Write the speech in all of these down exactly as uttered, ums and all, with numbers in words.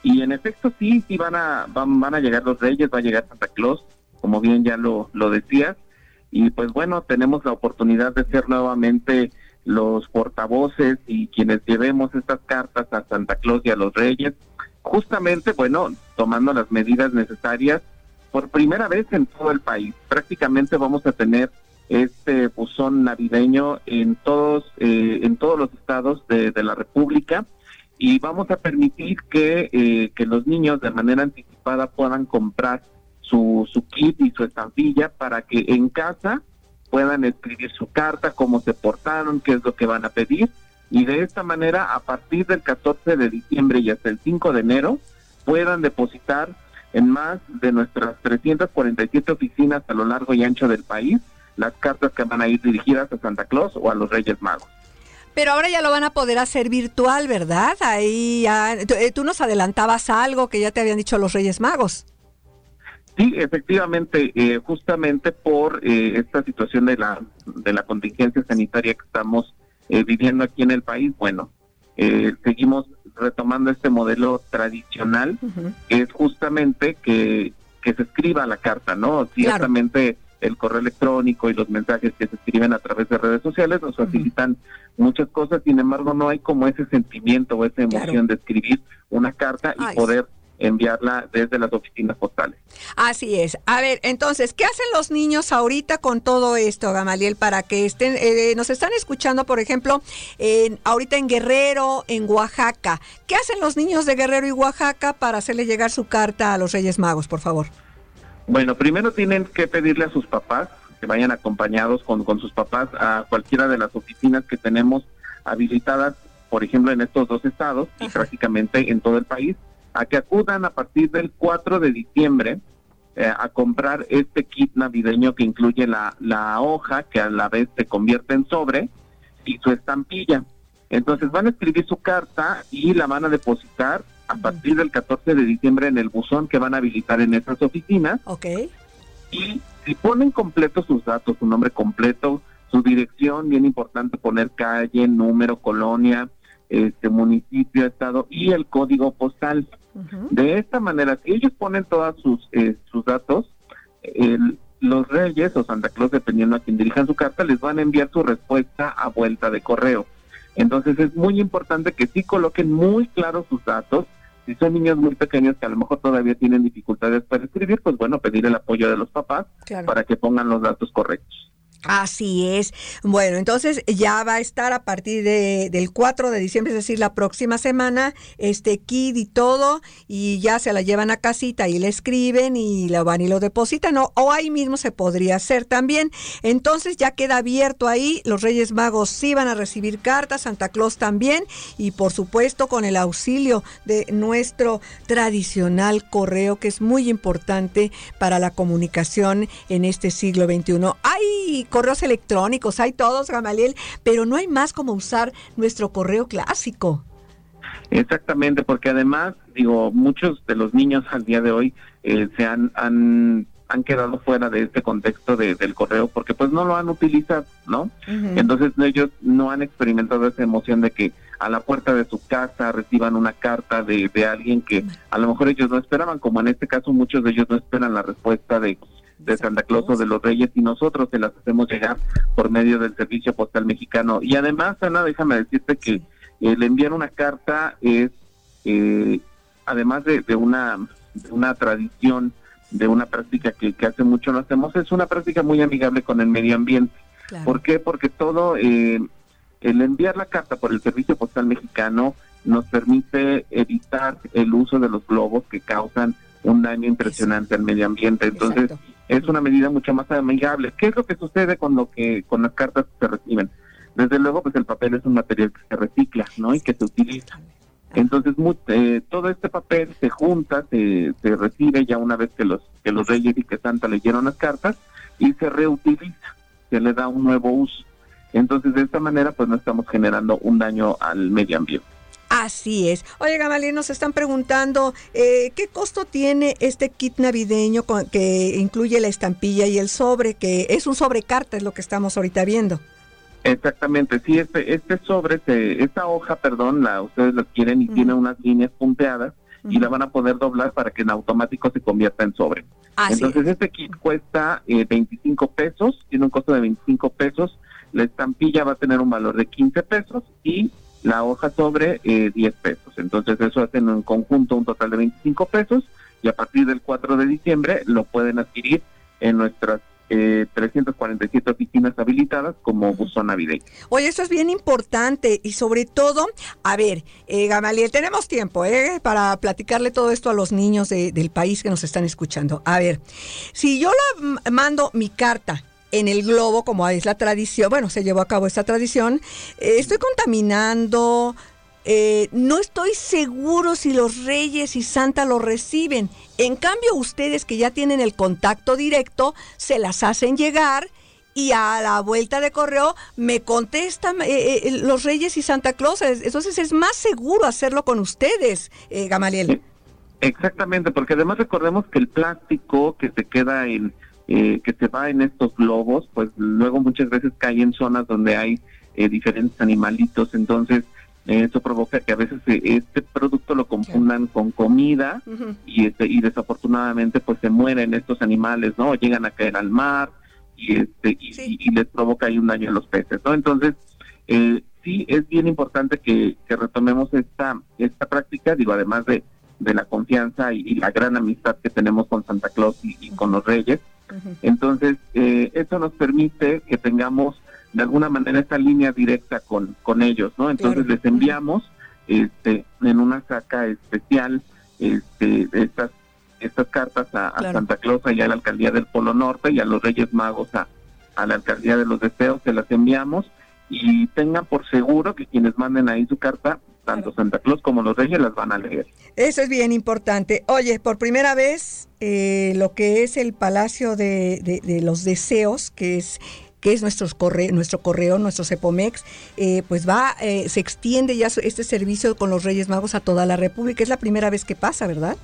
Y en efecto sí, sí van a, van, van a llegar los Reyes, va a llegar Santa Claus, como bien ya lo, lo decías, y pues bueno, tenemos la oportunidad de ser nuevamente los portavoces y quienes llevemos estas cartas a Santa Claus y a los Reyes, justamente, bueno, tomando las medidas necesarias por primera vez en todo el país. Prácticamente vamos a tener este buzón navideño en todos eh, en todos los estados de, de la República, y vamos a permitir que eh, que los niños de manera anticipada puedan comprar su, su kit y su estampilla para que en casa puedan escribir su carta, cómo se portaron, qué es lo que van a pedir, y de esta manera a partir del catorce de diciembre y hasta el cinco de enero puedan depositar en más de nuestras trescientas cuarenta y siete oficinas a lo largo y ancho del país las cartas que van a ir dirigidas a Santa Claus o a los Reyes Magos. Pero ahora ya lo van a poder hacer virtual, ¿verdad? Ahí ya, tú nos adelantabas algo que ya te habían dicho los Reyes Magos. Sí, efectivamente, eh, justamente por eh, esta situación de la de la contingencia sanitaria que estamos eh, viviendo aquí en el país, bueno, eh, seguimos retomando este modelo tradicional, uh-huh. que es justamente que, que se escriba la carta, ¿no? Ciertamente claro. El correo electrónico y los mensajes que se escriben a través de redes sociales nos facilitan uh-huh. muchas cosas, sin embargo no hay como ese sentimiento o esa emoción claro. de escribir una carta y Ay. poder enviarla desde las oficinas postales. Así es. A ver, entonces, ¿qué hacen los niños ahorita con todo esto, Gamaliel, para que estén, eh, nos están escuchando, por ejemplo, en, ahorita en Guerrero, en Oaxaca? ¿Qué hacen los niños de Guerrero y Oaxaca para hacerle llegar su carta a los Reyes Magos, por favor? Bueno, primero tienen que pedirle a sus papás que vayan acompañados con, con sus papás a cualquiera de las oficinas que tenemos habilitadas, por ejemplo, en estos dos estados Ajá. y prácticamente en todo el país, a que acudan a partir del cuatro de diciembre eh, a comprar este kit navideño que incluye la, la hoja, que a la vez se convierte en sobre, y su estampilla. Entonces van a escribir su carta y la van a depositar a partir del catorce de diciembre en el buzón que van a habilitar en esas oficinas. Okay. Y si ponen completo sus datos, su nombre completo, su dirección, bien importante poner calle, número, colonia, este municipio, estado y el código postal. Uh-huh. De esta manera, si ellos ponen todos sus eh, sus datos, el, los Reyes o Santa Claus, dependiendo a quien dirijan su carta, les van a enviar su respuesta a vuelta de correo. Entonces es muy importante que sí coloquen muy claros sus datos. Si son niños muy pequeños que a lo mejor todavía tienen dificultades para escribir, pues bueno, pedir el apoyo de los papás claro. para que pongan los datos correctos. Así es. Bueno, entonces ya va a estar a partir de, del cuatro de diciembre, es decir, la próxima semana, este kit y todo, y ya se la llevan a casita y le escriben y lo van y lo depositan, o, o ahí mismo se podría hacer también. Entonces ya queda abierto ahí, los Reyes Magos sí van a recibir cartas, Santa Claus también, y por supuesto con el auxilio de nuestro tradicional correo, que es muy importante para la comunicación en este siglo veintiuno. ¡Ay! Correos electrónicos, hay todos, Gamaliel, pero no hay más como usar nuestro correo clásico. Exactamente, porque además, digo, muchos de los niños al día de hoy eh, se han, han han quedado fuera de este contexto de, del correo porque pues no lo han utilizado, ¿no? Uh-huh. Entonces ellos no han experimentado esa emoción de que a la puerta de su casa reciban una carta de, de alguien que a lo mejor ellos no esperaban, como en este caso muchos de ellos no esperan la respuesta de de Santa Claus o de los Reyes, y nosotros se las hacemos llegar por medio del Servicio Postal Mexicano. Y además, Ana, déjame decirte que el enviar una carta es, eh, además de, de, una, de una tradición, de una práctica que, que hace mucho lo hacemos, es una práctica muy amigable con el medio ambiente. Claro. ¿Por qué? Porque todo, eh, el enviar la carta por el Servicio Postal Mexicano nos permite evitar el uso de los globos que causan un daño impresionante al medio ambiente. Entonces, Exacto. es una medida mucho más amigable. ¿Qué es lo que sucede con lo que con las cartas que se reciben? Desde luego, pues el papel es un material que se recicla, ¿no? Y que se utiliza. Entonces, muy, eh, todo este papel se junta, se, se recibe ya una vez que los que los Reyes y que Santa leyeron las cartas y se reutiliza, se le da un nuevo uso. Entonces, de esta manera, pues no estamos generando un daño al medio ambiente. Así es. Oye, Gamaliel, nos están preguntando eh, ¿qué costo tiene este kit navideño con, que incluye la estampilla y el sobre, que es un sobrecarta, es lo que estamos ahorita viendo? Exactamente, sí, este este sobre, se, esta hoja, perdón, la ustedes la quieren y uh-huh. tiene unas líneas punteadas, uh-huh. y la van a poder doblar para que en automático se convierta en sobre. Así Entonces, es. Este kit cuesta eh, veinticinco pesos, tiene un costo de veinticinco pesos, la estampilla va a tener un valor de quince pesos y la hoja sobre eh, diez pesos. Entonces, eso hacen en conjunto un total de veinticinco pesos y a partir del cuatro de diciembre lo pueden adquirir en nuestras Eh, trescientas cuarenta y siete oficinas habilitadas como buzón navideño. Oye, eso es bien importante y sobre todo, a ver, eh, Gamaliel, tenemos tiempo eh, para platicarle todo esto a los niños de, del país que nos están escuchando. A ver, si yo la mando mi carta en el globo, como es la tradición, bueno, se llevó a cabo esta tradición, eh, estoy contaminando. Eh, no estoy seguro si los Reyes y Santa lo reciben. En cambio, ustedes que ya tienen el contacto directo, se las hacen llegar y a la vuelta de correo me contestan eh, eh, los Reyes y Santa Claus. Entonces es más seguro hacerlo con ustedes, eh, Gamaliel. Exactamente, porque además recordemos que el plástico que se queda en, eh, que se va en estos globos, pues luego muchas veces cae en zonas donde hay eh, diferentes animalitos, entonces eso provoca que a veces este producto lo confundan con comida uh-huh. y este y desafortunadamente pues se mueren estos animales, ¿no? O llegan a caer al mar y este y, sí. y, y les provoca ahí un daño a los peces, ¿no? Entonces eh, sí es bien importante que, que retomemos esta esta práctica, digo, además de, de la confianza y, y la gran amistad que tenemos con Santa Claus y, y uh-huh. con los Reyes. Uh-huh. Entonces eh, eso nos permite que tengamos de alguna manera esta línea directa con con ellos, ¿no? Entonces claro. les enviamos este en una saca especial este estas estas cartas a, a claro. Santa Claus y a la Alcaldía del Polo Norte y a los Reyes Magos a, a la Alcaldía de los Deseos, se las enviamos y tengan por seguro que quienes manden ahí su carta, tanto claro. Santa Claus como los Reyes las van a leer. Eso es bien importante. Oye, por primera vez eh, lo que es el Palacio de, de, de los Deseos, que es que es nuestro correo, nuestro correo, nuestro Cepomex, eh, pues va, eh, se extiende ya este servicio con los Reyes Magos a toda la República. Es la primera vez que pasa, ¿verdad?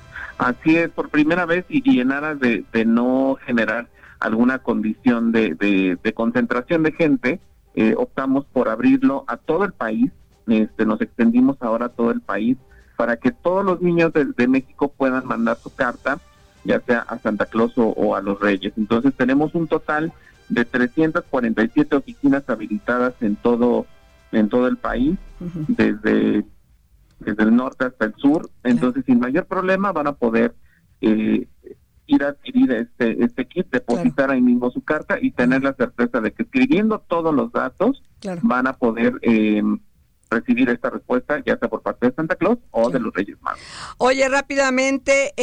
Así es, por primera vez y, y en aras de, de no generar alguna condición de, de, de concentración de gente, eh, optamos por abrirlo a todo el país. Este, nos extendimos ahora a todo el país para que todos los niños de, de México puedan mandar su carta, ya sea a Santa Claus o, o a los Reyes. Entonces tenemos un total de trescientas cuarenta y siete oficinas habilitadas en todo en todo el país, uh-huh. desde, desde el norte hasta el sur. Entonces, claro. sin mayor problema van a poder eh, ir a adquirir este este kit, depositar claro. ahí mismo su carta y tener la certeza de que escribiendo todos los datos claro. van a poder eh, recibir esta respuesta, ya sea por parte de Santa Claus o sí. de los Reyes Magos. Oye, rápidamente,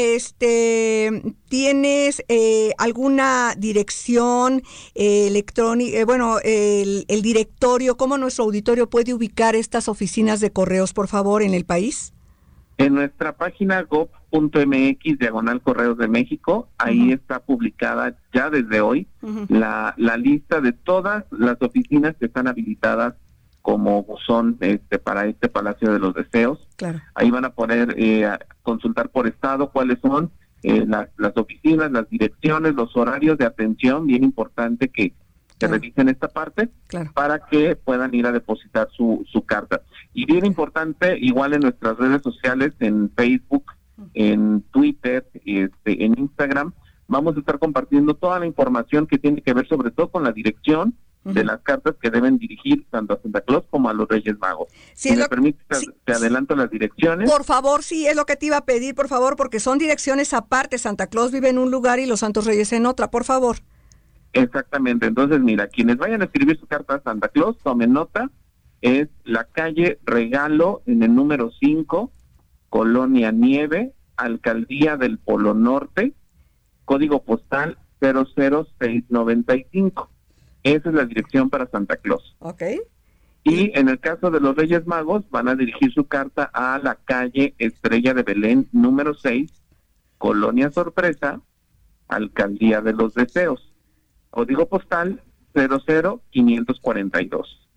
este, ¿tienes eh, alguna dirección eh, electrónica, eh, bueno, el, el directorio, cómo nuestro auditorio puede ubicar estas oficinas de correos, por favor, en el país? En nuestra página gov punto mx, diagonal Correos de México, ahí uh-huh. está publicada ya desde hoy uh-huh. la, la lista de todas las oficinas que están habilitadas como buzón este, para este Palacio de los Deseos. Claro. Ahí van a poder eh, consultar por estado cuáles son eh, las, las oficinas, las direcciones, los horarios de atención, bien importante que, que claro. revisen esta parte claro. para que puedan ir a depositar su, su carta. Y bien importante, igual en nuestras redes sociales, en Facebook, en Twitter, este, en Instagram, vamos a estar compartiendo toda la información que tiene que ver sobre todo con la dirección de las cartas que deben dirigir tanto a Santa Claus como a los Reyes Magos. Sí, si me lo, permite, sí, te adelanto las direcciones. Por favor, sí, es lo que te iba a pedir, por favor, porque son direcciones aparte. Santa Claus vive en un lugar y los Santos Reyes en otra, por favor. Exactamente, entonces mira, quienes vayan a escribir su carta a Santa Claus, tomen nota, es la calle Regalo en el número cinco, Colonia Nieve, Alcaldía del Polo Norte, código postal cero cero seis noventa y cinco. Esa es la dirección para Santa Claus. Okay. Y en el caso de los Reyes Magos, van a dirigir su carta a la calle Estrella de Belén, número seis, Colonia Sorpresa, Alcaldía de los Deseos. Código postal cero cero quinientos cuarenta y dos.